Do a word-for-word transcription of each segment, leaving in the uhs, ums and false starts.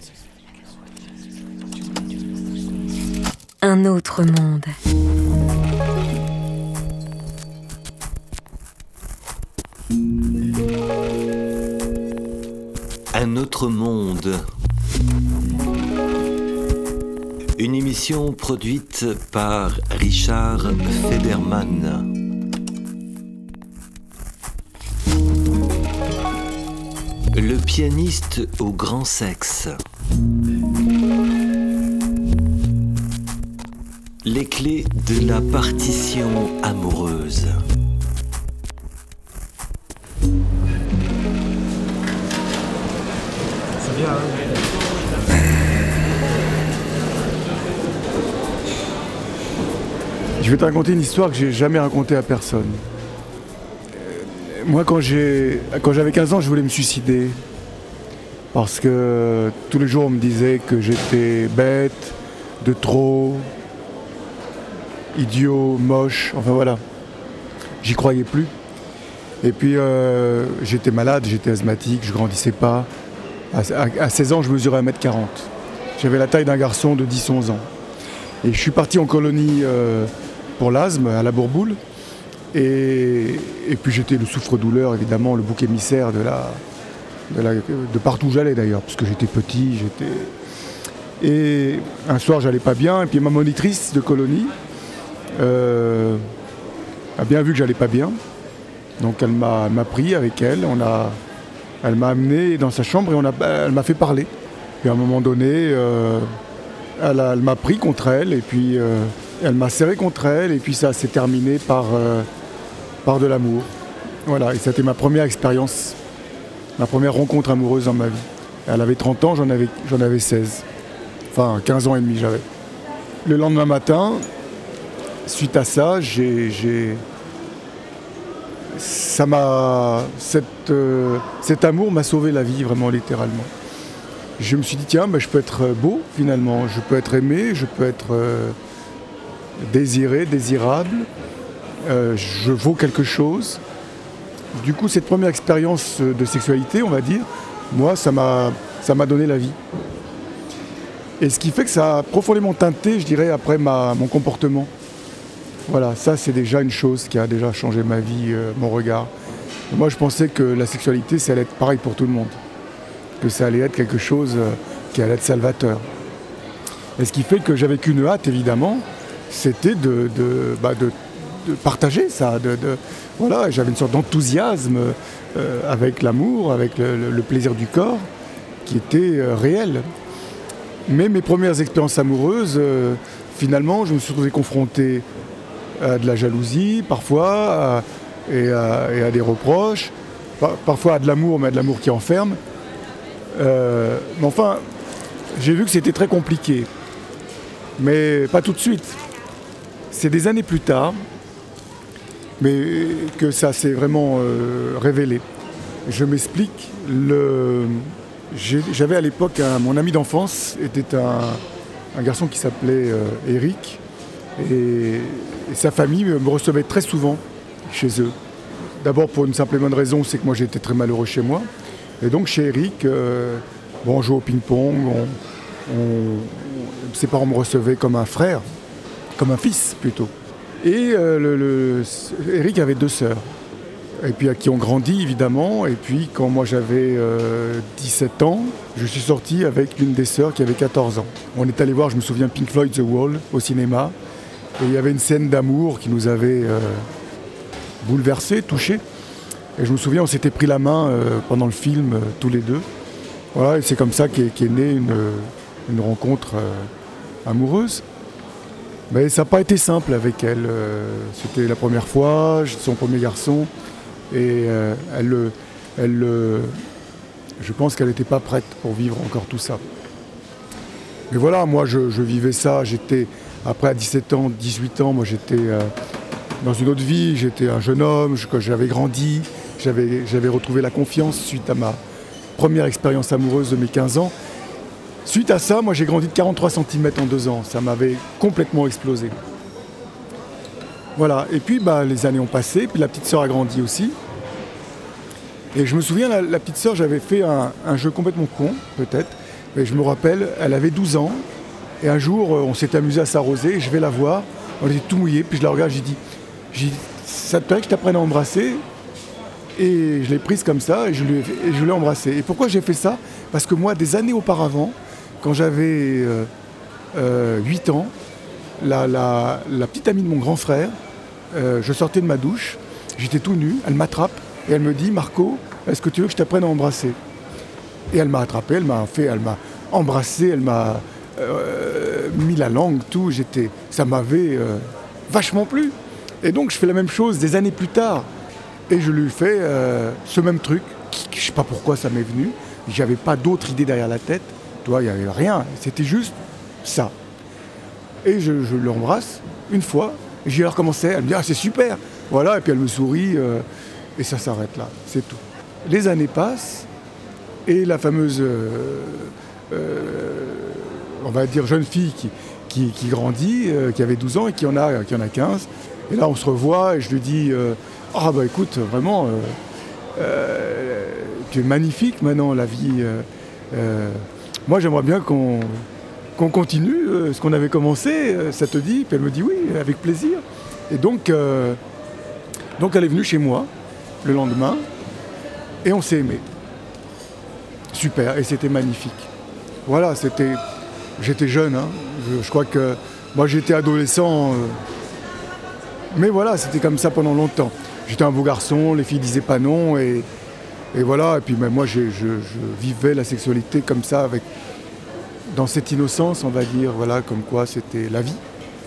Un autre monde. Un autre monde. Une émission produite par Richard Federman. Le pianiste au grand sexe. Les clés de la partition amoureuse. C'est bien, hein. Je vais te raconter une histoire que j'ai jamais racontée à personne. Euh, moi, quand j'ai, quand j'avais quinze ans, je voulais me suicider. Parce que tous les jours, on me disait que j'étais bête, de trop, idiot, moche, enfin voilà. J'y croyais plus. Et puis, euh, j'étais malade, j'étais asthmatique, je grandissais pas. À, à, à seize ans, je mesurais un mètre quarante. J'avais la taille d'un garçon de dix onze ans. Et je suis parti en colonie euh, pour l'asthme, à la Bourboule. Et, et puis j'étais le souffre-douleur, évidemment, le bouc émissaire de, la, de, la, de partout où j'allais d'ailleurs, parce que j'étais petit, j'étais... Et un soir, j'allais pas bien, et puis ma monitrice de colonie euh, a bien vu que j'allais pas bien. Donc elle m'a, elle m'a pris avec elle, on a, elle m'a amené dans sa chambre et on a, elle m'a fait parler. Et à un moment donné, euh, elle, a, elle m'a pris contre elle, et puis euh, elle m'a serré contre elle, et puis ça s'est terminé par, euh, par de l'amour. Voilà, et c'était ma première expérience, ma première rencontre amoureuse dans ma vie. Elle avait trente ans, j'en avais, j'en avais seize. Enfin, quinze ans et demi j'avais. Le lendemain matin, suite à ça, j'ai... j'ai ça m'a... Cette, euh, cet amour m'a sauvé la vie, vraiment, littéralement. Je me suis dit, tiens, ben, je peux être beau, finalement. Je peux être aimé, je peux être euh, désiré, désirable. Euh, je vaux quelque chose. Du coup, cette première expérience de sexualité, on va dire, moi, ça m'a, ça m'a donné la vie. Et ce qui fait que ça a profondément teinté, je dirais, après ma, mon comportement. Voilà, ça c'est déjà une chose qui a déjà changé ma vie, euh, mon regard. Et moi je pensais que la sexualité ça allait être pareil pour tout le monde. Que ça allait être quelque chose euh, qui allait être salvateur. Et ce qui fait que j'avais qu'une hâte évidemment, c'était de, de, bah, de, de partager ça. De, de, voilà, j'avais une sorte d'enthousiasme euh, avec l'amour, avec le, le, le plaisir du corps, qui était euh, réel. Mais mes premières expériences amoureuses, euh, finalement, je me suis trouvé confronté à de la jalousie, parfois, à, et, à, et à des reproches, par, parfois à de l'amour, mais à de l'amour qui enferme. Euh, mais enfin, j'ai vu que c'était très compliqué. Mais pas tout de suite. C'est des années plus tard, mais que ça s'est vraiment euh, révélé. Je m'explique. Le... J'ai, j'avais à l'époque, un, mon ami d'enfance était un, un garçon qui s'appelait euh, Eric. Et, et sa famille me recevait très souvent chez eux. D'abord pour une simple et bonne raison, c'est que moi j'étais très malheureux chez moi. Et donc chez Eric, euh, bon, on jouait au ping-pong, on, on, ses parents me recevaient comme un frère, comme un fils plutôt. Et euh, le, le, Eric avait deux sœurs, et puis qui ont grandi évidemment. Et puis quand moi j'avais euh, dix-sept ans, je suis sorti avec l'une des sœurs qui avait quatorze ans. On est allé voir, je me souviens, Pink Floyd The Wall au cinéma. Et il y avait une scène d'amour qui nous avait euh, bouleversés, touchés. Et je me souviens, on s'était pris la main euh, pendant le film, euh, tous les deux. Voilà, et c'est comme ça qu'est, qu'est née une, une rencontre euh, amoureuse. Mais ça n'a pas été simple avec elle. Euh, c'était la première fois, son premier garçon. Et euh, elle, elle, euh, je pense qu'elle n'était pas prête pour vivre encore tout ça. Mais voilà, moi je, je vivais ça, j'étais... Après, à dix-sept ans, dix-huit ans, moi j'étais euh, dans une autre vie, j'étais un jeune homme, je, j'avais grandi, j'avais, j'avais retrouvé la confiance suite à ma première expérience amoureuse de mes quinze ans. Suite à ça, moi j'ai grandi de quarante-trois centimètres en deux ans, ça m'avait complètement explosé. Voilà, et puis bah, les années ont passé, puis la petite sœur a grandi aussi. Et je me souviens, la, la petite sœur, j'avais fait un, un jeu complètement con, peut-être, Mais je me rappelle, elle avait douze ans, et un jour, on s'est amusé à s'arroser, je vais la voir, on était tout mouillé, puis je la regarde, j'ai dit, j'ai dit, ça te plairait que je t'apprenne à embrasser? Et je l'ai prise comme ça, et je, lui ai fait- et je l'ai embrassée. Et pourquoi j'ai fait ça? Parce que moi, des années auparavant, quand j'avais euh, euh, huit ans, la, la- la petite amie de mon grand frère, euh, je sortais de ma douche, j'étais tout nu, elle m'attrape, et elle me dit, Marco, est-ce que tu veux que je t'apprenne à embrasser? Et elle m'a attrapé, elle m'a fait, elle m'a embrassé, elle m'a euh, mis la langue, tout. J'étais, ça m'avait euh, vachement plu. Et donc je fais la même chose des années plus tard. Et je lui fais euh, ce même truc. Qui, je sais pas pourquoi ça m'est venu. J'avais pas d'autre idée derrière la tête. Toi, il y avait rien. C'était juste ça. Et je, je l'embrasse une fois. Et j'ai recommencé. Elle me dit ah c'est super. Voilà. Et puis elle me sourit. euh, et ça s'arrête là. C'est tout. Les années passent. Et la fameuse, euh, euh, on va dire, jeune fille qui, qui, qui grandit, euh, qui avait douze ans et qui en a, qui en a quinze. Et là, on se revoit et je lui dis euh, ah bah écoute, vraiment, euh, euh, tu es magnifique maintenant, la vie. euh, euh, moi, j'aimerais bien qu'on qu'on continue euh, ce qu'on avait commencé, euh, ça te dit? Puis elle me dit oui, avec plaisir. Et donc, euh, donc elle est venue chez moi le lendemain et on s'est aimés. Super, et c'était magnifique. Voilà, c'était. J'étais jeune, hein. je, je crois que moi j'étais adolescent, euh, mais voilà, c'était comme ça pendant longtemps. J'étais un beau garçon, les filles disaient pas non, et, et voilà, et puis ben, moi j'ai- je, je vivais la sexualité comme ça, avec, dans cette innocence, on va dire, voilà, comme quoi c'était la vie.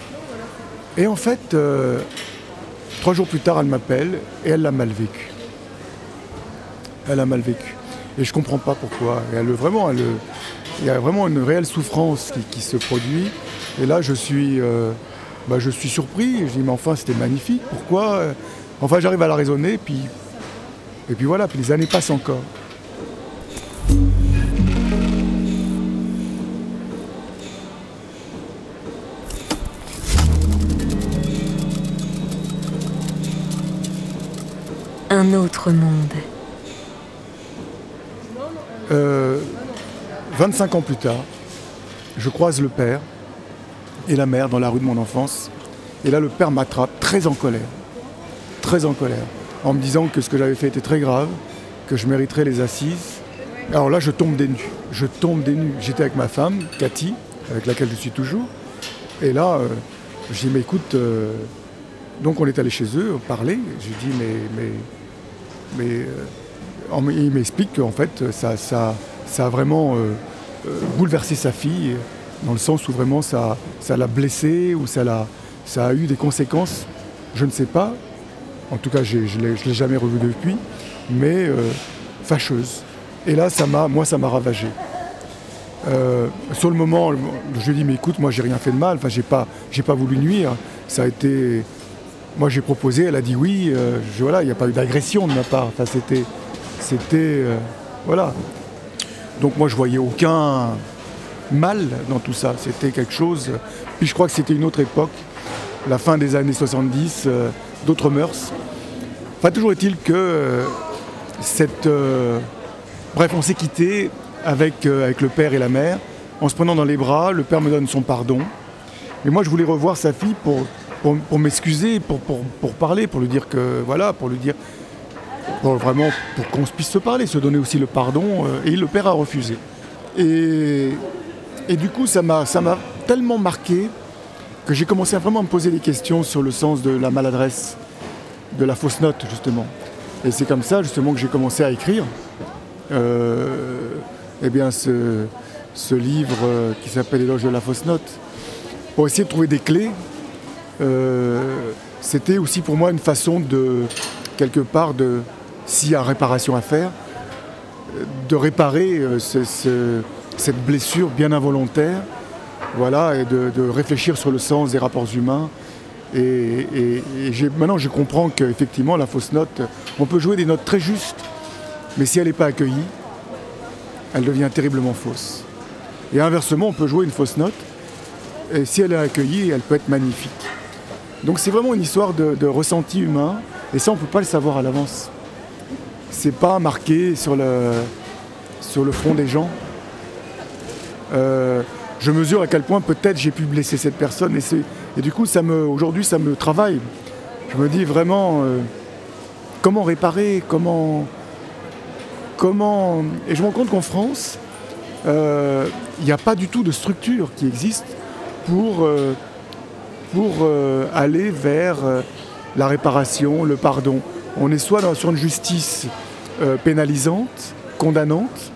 Et en fait, euh, trois jours plus tard, elle m'appelle, et elle l'a mal vécu. Elle a mal vécu. Et je comprends pas pourquoi. Et elle, vraiment, elle, il y a vraiment une réelle souffrance qui, qui se produit. Et là, je suis, euh, bah, je suis surpris. Je dis, mais enfin, c'était magnifique. Pourquoi euh Enfin, j'arrive à la raisonner. Puis, et puis voilà, puis les années passent encore. Un autre monde. Euh, vingt-cinq ans plus tard, je croise le père et la mère dans la rue de mon enfance. Et là, le père m'attrape, très en colère. Très en colère. En me disant que ce que j'avais fait était très grave, que je mériterais les assises. Alors là, je tombe des nues. Je tombe des nues. J'étais avec ma femme, Cathy, avec laquelle je suis toujours. Et là, euh, j'ai dit, mais écoute, euh, donc on est allé chez eux, parler. Je lui ai dit, mais, mais, mais euh, on m- il m'explique qu'en fait, ça, ça, ça a vraiment euh, euh, bouleversé sa fille, dans le sens où vraiment ça, ça l'a blessée, ou ça, l'a, ça a eu des conséquences, je ne sais pas. En tout cas, j'ai- je ne l'ai, je l'ai jamais revue depuis, mais euh, fâcheuse. Et là, ça m'a, moi, ça m'a ravagé. Euh, sur le moment, je lui ai dit, mais écoute, moi, j'ai rien fait de mal, enfin, j'ai pas, j'ai pas voulu nuire. Ça a été. Moi, j'ai proposé, elle a dit oui. euh, je- voilà, il n'y a pas eu d'agression de ma part. Enfin, c'était. C'était. euh, voilà. Donc, moi, je voyais aucun mal dans tout ça. C'était quelque chose. Puis, je crois que c'était une autre époque, la fin des années soixante-dix, euh, d'autres mœurs. Enfin, toujours est-il que euh, cette. euh, Bref, on s'est quittés avec, euh, avec le père et la mère, en se prenant dans les bras. Le père me donne son pardon. Mais moi, je voulais revoir sa fille pour, pour, pour m'excuser, pour, pour, pour parler, pour lui dire que, voilà, pour lui dire, pour vraiment, pour qu'on puisse se parler, se donner aussi le pardon. euh, et le père a refusé. Et, et du coup, ça m'a, ça m'a tellement marqué que j'ai commencé à vraiment me poser des questions sur le sens de la maladresse, de la fausse note, justement. Et c'est comme ça, justement, que j'ai commencé à écrire. Euh, eh bien, ce, ce livre euh, qui s'appelle Éloge de la fausse note, pour essayer de trouver des clés. Euh, c'était aussi pour moi une façon de, quelque part, de, s'il y a réparation à faire, de réparer euh, ce- ce- cette blessure bien involontaire, voilà, et de, de réfléchir sur le sens des rapports humains. Et, et- et j'ai- maintenant, je comprends qu'effectivement, la fausse note, on peut jouer des notes très justes, mais si elle n'est pas accueillie, elle devient terriblement fausse. Et inversement, on peut jouer une fausse note, et si elle est accueillie, elle peut être magnifique. Donc c'est vraiment une histoire de, de ressenti humain, et ça, on ne peut pas le savoir à l'avance. C'est pas marqué sur le, sur le front des gens. euh, je mesure à quel point peut-être j'ai pu blesser cette personne. Et, c'est, et du coup, ça me, aujourd'hui, ça me travaille. Je me dis vraiment, euh, comment réparer, comment, comment... Et je me rends compte qu'en France, il euh, n'y a pas du tout de structure qui existe pour, euh, pour euh, aller vers euh, la réparation, le pardon. On est soit dans, sur une justice euh, pénalisante, condamnante,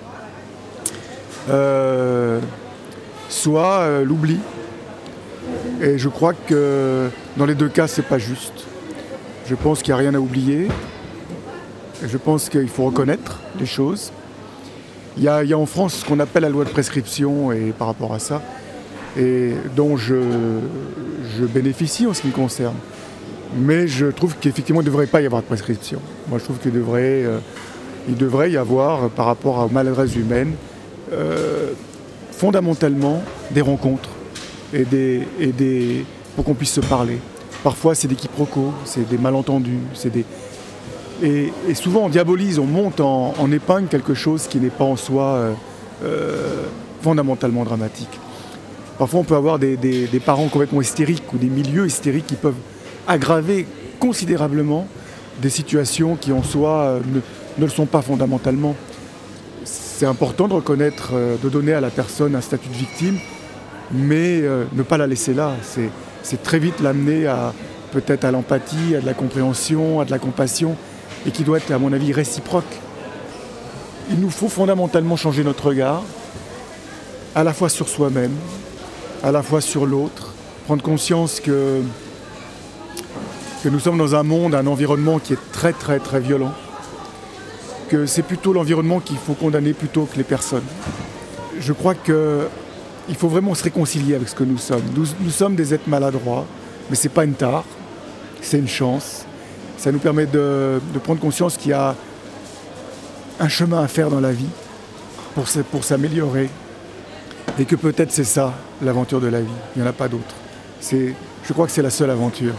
euh, soit euh, l'oubli. Et je crois que dans les deux cas, c'est pas juste. Je pense qu'il n'y a rien à oublier. Je pense qu'il faut reconnaître les choses. Il y a, il y a en France ce qu'on appelle la loi de prescription et par rapport à ça, et dont je, je bénéficie en ce qui me concerne. Mais je trouve qu'effectivement, il ne devrait pas y avoir de prescription. Moi, je trouve qu'il devrait, euh, il devrait y avoir, par rapport aux maladresses humaines, euh, fondamentalement des rencontres et des, et des, pour qu'on puisse se parler. Parfois, c'est des quiproquos, c'est des malentendus, c'est des... Et, et souvent, on diabolise, on monte en, en épingle quelque chose qui n'est pas en soi euh, euh, fondamentalement dramatique. Parfois, on peut avoir des, des, des parents complètement hystériques ou des milieux hystériques qui peuvent aggraver considérablement des situations qui, en soi, euh, ne, ne le sont pas fondamentalement. C'est important de reconnaître, euh, de donner à la personne un statut de victime, mais euh, ne pas la laisser là. C'est, c'est très vite l'amener à peut-être à l'empathie, à de la compréhension, à de la compassion, et qui doit être, à mon avis, réciproque. Il nous faut fondamentalement changer notre regard, à la fois sur soi-même, à la fois sur l'autre, prendre conscience que, que nous sommes dans un monde, un environnement qui est très très très violent, que c'est plutôt l'environnement qu'il faut condamner plutôt que les personnes. Je crois qu'il faut vraiment se réconcilier avec ce que nous sommes. Nous, nous sommes des êtres maladroits, mais ce n'est pas une tare, c'est une chance. Ça nous permet de, de prendre conscience qu'il y a un chemin à faire dans la vie pour, pour s'améliorer. Et que peut-être c'est ça, l'aventure de la vie. Il n'y en a pas d'autre. C'est, je crois que c'est la seule aventure.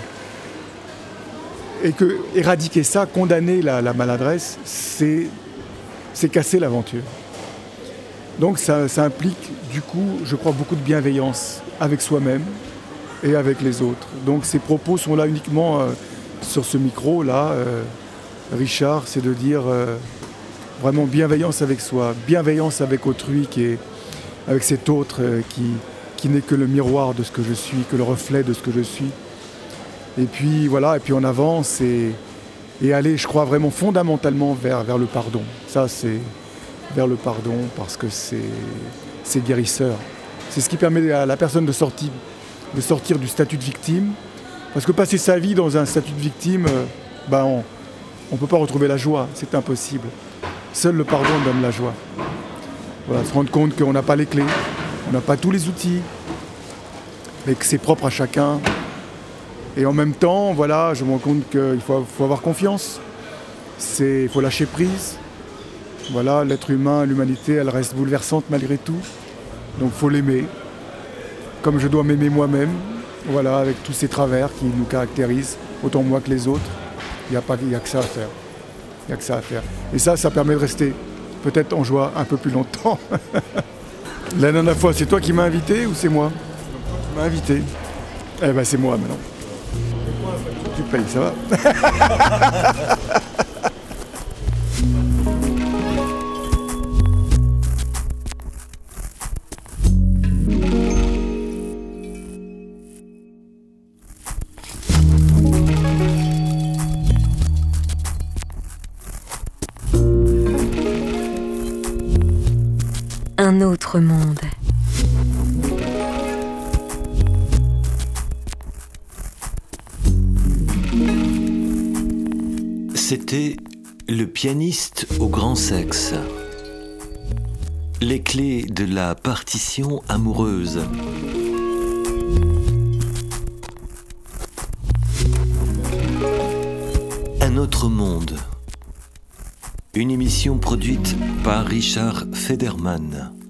Et que éradiquer ça, condamner la, la maladresse, c'est, c'est casser l'aventure. Donc ça, ça implique, du coup, je crois, beaucoup de bienveillance avec soi-même et avec les autres. Donc ces propos sont là uniquement... Euh, sur ce micro-là, euh, Richard, c'est de dire euh, vraiment bienveillance avec soi, bienveillance avec autrui, qui est, avec cet autre euh, qui, qui n'est que le miroir de ce que je suis, que le reflet de ce que je suis. Et puis voilà, et puis on avance et, et aller, je crois, vraiment fondamentalement vers, vers le pardon. Ça, c'est vers le pardon parce que c'est, c'est guérisseur. C'est ce qui permet à la personne de sortir, de sortir du statut de victime. Parce que passer sa vie dans un statut de victime, euh, ben on ne peut pas retrouver la joie, c'est impossible. Seul le pardon donne la joie. Voilà, se rendre compte qu'on n'a pas les clés, on n'a pas tous les outils, mais que c'est propre à chacun. Et en même temps, voilà, je me rends compte qu'il faut, faut avoir confiance, il faut lâcher prise. Voilà, l'être humain, l'humanité, elle reste bouleversante malgré tout. Donc il faut l'aimer, comme je dois m'aimer moi-même. Voilà, avec tous ces travers qui nous caractérisent, autant moi que les autres, il n'y a pas, il n'y a que ça à faire. Il n'y a que ça à faire. Et ça, ça permet de rester peut-être en joie un peu plus longtemps. La dernière fois, c'est toi qui m'as invité ou c'est moi? Tu m'as invité. Eh ben c'est moi maintenant. Tu payes, ça va? Un autre monde. C'était le pianiste au grand sexe. Les clés de la partition amoureuse. Un autre monde. Une émission produite par Richard Federman.